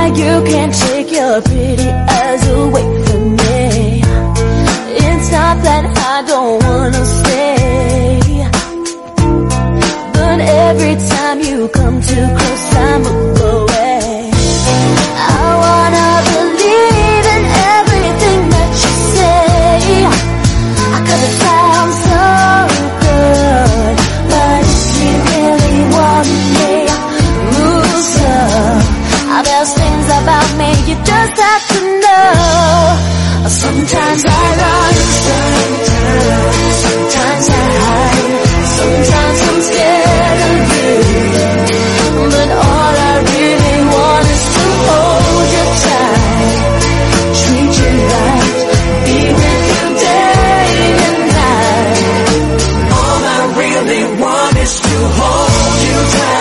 you can't take your pretty eyes away from me. It's not that I don't wanna stay, but every time you come too close I move away. I wanna believe in everything that you say. I could've sound so good, but if you really want me, move slow. There's things about me you just have to know. Sometimes I run, sometimes I hide, sometimes I'm scared of you, but all I really want is to hold you tight, treat you right, be with you day and night. All I really want is to hold you tight.